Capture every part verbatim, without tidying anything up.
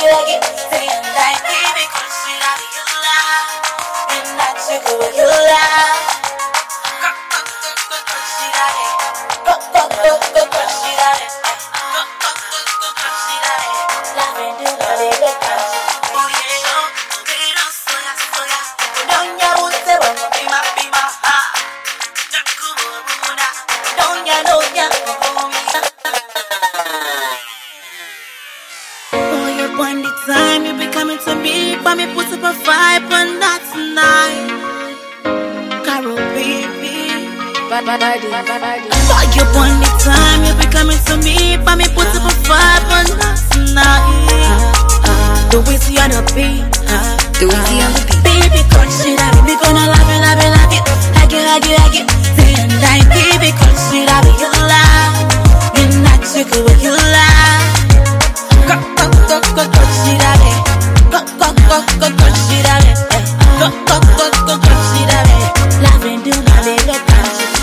hug it, saying like, baby, cause she love you love, and I took away your love. She love it, go go go go go. She love it, go go go go go. She love it, love and do love it, go go. Oh yeah, pero soya soya, doña usted va a be my be my heart. Doña doña, oh you're one the time you be coming to me, but me put up a fight, but not tonight. Carol baby. Bye bye bye bye bye bye. Oh, you want the time you be coming to me, but me put up a fight, but not tonight. The way you on the beat, the way you on the beat. Baby, come shit out, me gonna love it, love it, love it. Hug it, hug it, hug it. Day and night, baby, come shit out, you love. You're not took away your love. Go go go go go shit out it. Go go go go go shit out it. Go go go go go shit out it. Love and do love it, go go.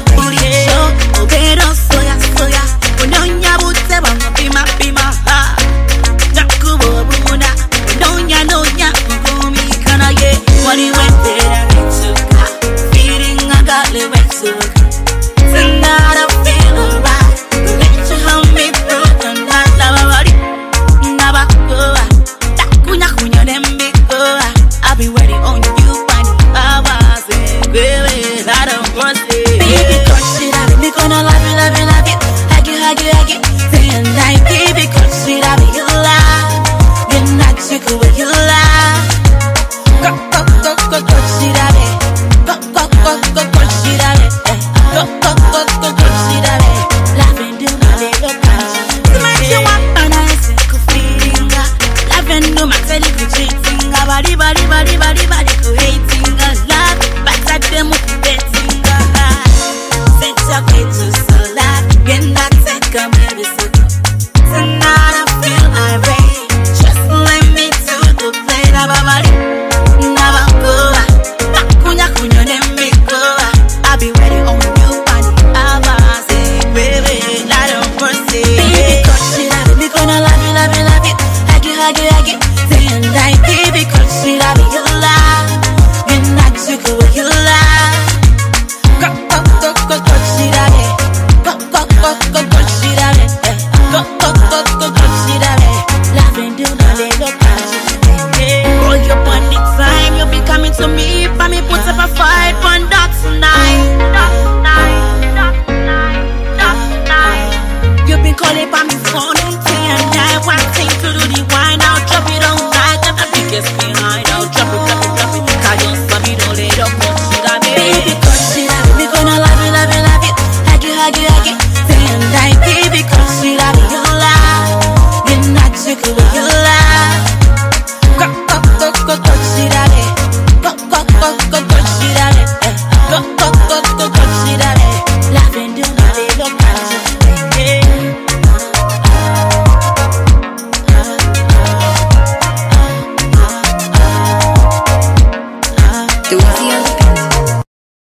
Pero soya soya, doña usted va a be my be my heart. Jacubo buna, doña doña, come kana ye. When he went there, I went to feeling I got the wet to. Tonight I feel alright. Let you help me through the night. Lava body, naba goa. Takunya kunya dembe goa. I'll be waiting on you, bunny. I was in baby, I don't want it. Baby, crush it out. Me gonna love it, love it, love it. Hug it, hug it, hug it. Day and night, baby, crush it out. You love, you're not took away your love. Go go go go crush it out. Go go go go crush it out. Go go go go crush it out. Love and do my little crush. Smash you up and I say go feeling. Love and do my tell you cheating. Body body body body body go hating. Love, but I them up betting. Okay, to so loud, you're not take a medicine. Tonight I feel irate. Just let me to the plate. Nababali, nabagoa, nakunya kunya nembikoa. I'll be waiting on you, bunny. I'ma say, baby, I don't foresee. Baby, crush it out, me gonna love it, love it, love it. Hug it, hug it, hug it. Day and night, baby, crush it out, you love. You're not took away your love. Go go go go go. Go go go go go, she da it. Go go go go go, she da it. Love and do love it.